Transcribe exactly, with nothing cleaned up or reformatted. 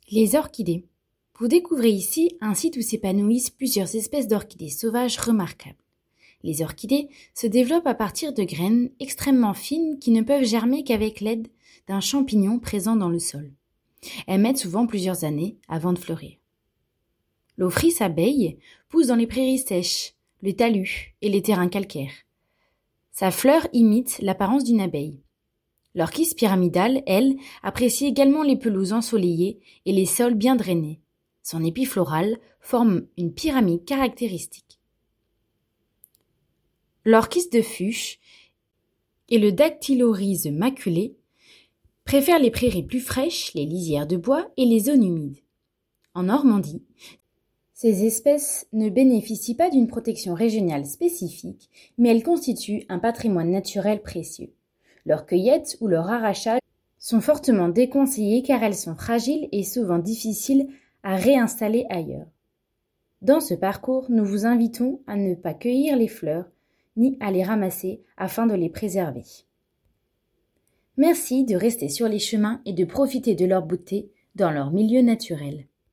Les orchidées. Vous découvrez ici un site où s'épanouissent plusieurs espèces d'orchidées sauvages remarquables. Les orchidées se développent à partir de graines extrêmement fines qui ne peuvent germer qu'avec l'aide d'un champignon présent dans le sol. Elles mettent souvent plusieurs années avant de fleurir. L'Ophrys abeille pousse dans les prairies sèches, le talus et les terrains calcaires. Sa fleur imite l'apparence d'une abeille. L'orchis pyramidale, elle, apprécie également les pelouses ensoleillées et les sols bien drainés. Son épi floral forme une pyramide caractéristique. L'orchis de Fuchs et le dactylorhize maculé préfèrent les prairies plus fraîches, les lisières de bois et les zones humides. En Normandie, ces espèces ne bénéficient pas d'une protection régionale spécifique, mais elles constituent un patrimoine naturel précieux. Leur cueillette ou leur arrachage sont fortement déconseillés car elles sont fragiles et souvent difficiles à réinstaller ailleurs. Dans ce parcours, nous vous invitons à ne pas cueillir les fleurs ni à les ramasser afin de les préserver. Merci de rester sur les chemins et de profiter de leur beauté dans leur milieu naturel.